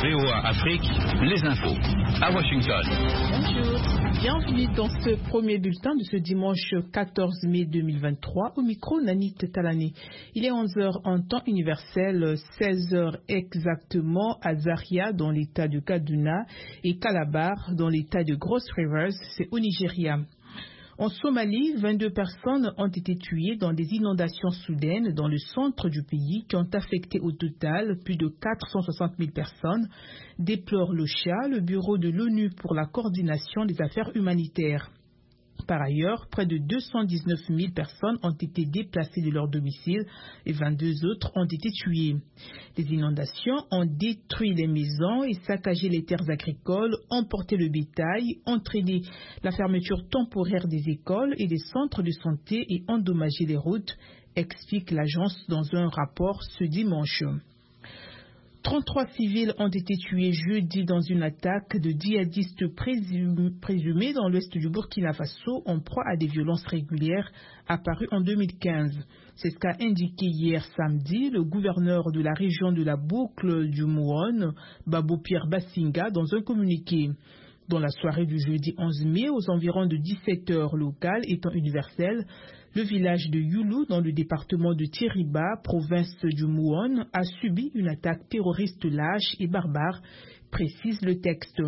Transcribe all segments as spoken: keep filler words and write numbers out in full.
V O A Afrique, les infos à Washington. Bonjour, bienvenue dans ce premier bulletin de ce dimanche quatorze mai deux mille vingt-trois. Au micro, Nanit Talani. Il est onze heures en temps universel, seize heures exactement à Zaria dans l'état de Kaduna et Calabar dans l'état de Cross Rivers, c'est au Nigeria. En Somalie, vingt-deux personnes ont été tuées dans des inondations soudaines dans le centre du pays qui ont affecté au total plus de quatre cent soixante mille personnes, déplore l'OCHA, le bureau de l'ONU pour la coordination des affaires humanitaires. Par ailleurs, près de deux cent dix-neuf mille personnes ont été déplacées de leur domicile et vingt-deux autres ont été tuées. Les inondations ont détruit les maisons et saccagé les terres agricoles, emporté le bétail, entraîné la fermeture temporaire des écoles et des centres de santé et endommagé les routes, explique l'agence dans un rapport ce dimanche. trente-trois civils ont été tués jeudi dans une attaque de djihadistes présumés dans l'ouest du Burkina Faso en proie à des violences régulières apparues en deux mille quinze. C'est ce qu'a indiqué hier samedi le gouverneur de la région de la boucle du Mouhone, Babo Pierre Bassinga, dans un communiqué. Dans la soirée du jeudi onze mai, aux environs de dix-sept heures locales étant universelles, le village de Youlou, dans le département de Tiriba, province du Mouhone, a subi une attaque terroriste lâche et barbare, précise le texte.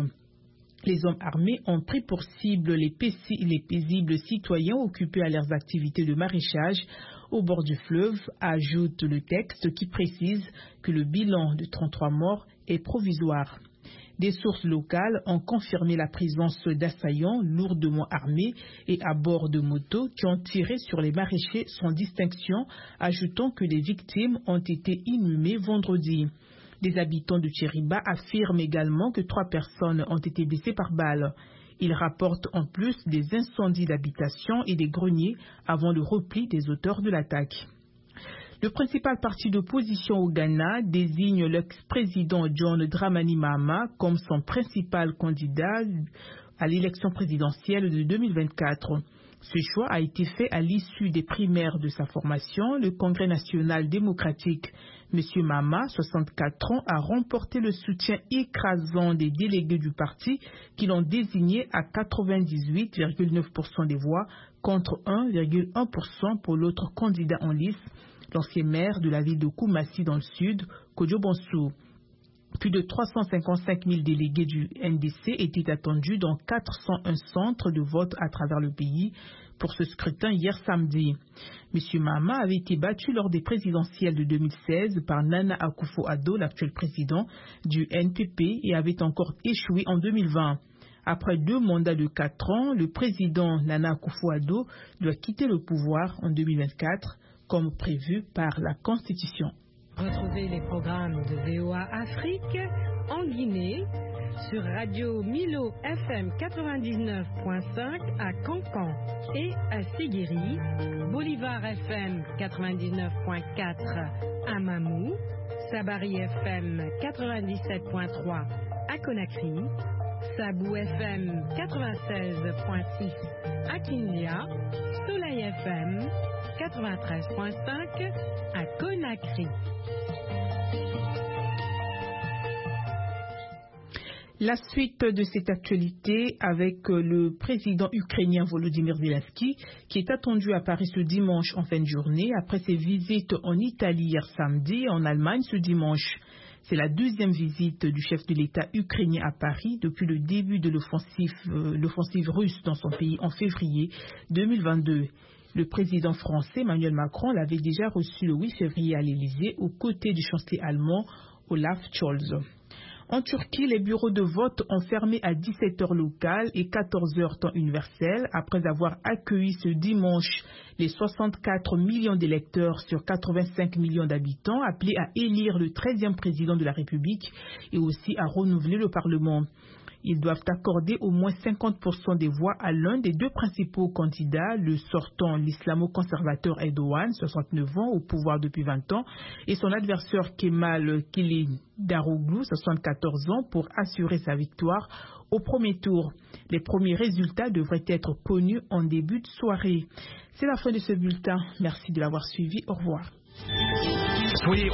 Les hommes armés ont pris pour cible les, les paisibles citoyens occupés à leurs activités de maraîchage au bord du fleuve, ajoute le texte qui précise que le bilan de trente-trois morts est provisoire. Des sources locales ont confirmé la présence d'assaillants lourdement armés et à bord de motos qui ont tiré sur les maraîchers sans distinction, ajoutant que les victimes ont été inhumées vendredi. Les habitants de Tchériba affirment également que trois personnes ont été blessées par balle. Ils rapportent en plus des incendies d'habitation et des greniers avant le repli des auteurs de l'attaque. Le principal parti d'opposition au Ghana désigne l'ex-président John Dramani Mahama comme son principal candidat à l'élection présidentielle de deux mille vingt-quatre. Ce choix a été fait à l'issue des primaires de sa formation, le Congrès national démocratique. M. Mahama, soixante-quatre ans, a remporté le soutien écrasant des délégués du parti qui l'ont désigné à quatre-vingt-dix-huit virgule neuf pour cent des voix contre un virgule un pour cent pour l'autre candidat en lice, l'ancien maire de la ville de Koumassi dans le sud, Kodjo Bonsou. Plus de trois cent cinquante-cinq mille délégués du N D C étaient attendus dans quatre cent un centres de vote à travers le pays pour ce scrutin hier samedi. M. Mahama avait été battu lors des présidentielles de deux mille seize par Nana Akufo-Addo, l'actuel président du N P P, et avait encore échoué en deux mille vingt. Après deux mandats de quatre ans, le président Nana Akufo-Addo doit quitter le pouvoir en deux mille vingt-quatre, comme prévu par la Constitution. Retrouvez les programmes de V O A Afrique en Guinée sur Radio Milo F M quatre-vingt-dix-neuf point cinq à Cancan et à Séguéri, Bolivar F M quatre-vingt-dix-neuf point quatre à Mamou, Sabari F M quatre-vingt-dix-sept point trois à Conakry, Sabou F M quatre-vingt-seize point six à Kindia, Soleil F M quatre-vingt-treize point cinq à Conakry. La suite de cette actualité avec le président ukrainien Volodymyr Zelensky qui est attendu à Paris ce dimanche en fin de journée après ses visites en Italie hier samedi et en Allemagne ce dimanche. C'est la deuxième visite du chef de l'État ukrainien à Paris depuis le début de l'offensive, euh, l'offensive russe dans son pays en février deux mille vingt-deux. Le président français Emmanuel Macron l'avait déjà reçu le huit février à l'Élysée aux côtés du chancelier allemand Olaf Scholz. En Turquie, les bureaux de vote ont fermé à dix-sept heures locales et quatorze heures temps universel après avoir accueilli ce dimanche les soixante-quatre millions d'électeurs sur quatre-vingt-cinq millions d'habitants appelés à élire le treizième président de la République et aussi à renouveler le Parlement. Ils doivent accorder au moins cinquante pour cent des voix à l'un des deux principaux candidats, le sortant, l'islamo-conservateur Erdogan, soixante-neuf ans, au pouvoir depuis vingt ans, et son adversaire Kemal Kılıçdaroğlu, soixante-quatorze ans, pour assurer sa victoire au premier tour. Les premiers résultats devraient être connus en début de soirée. C'est la fin de ce bulletin. Merci de l'avoir suivi. Au revoir. Soyez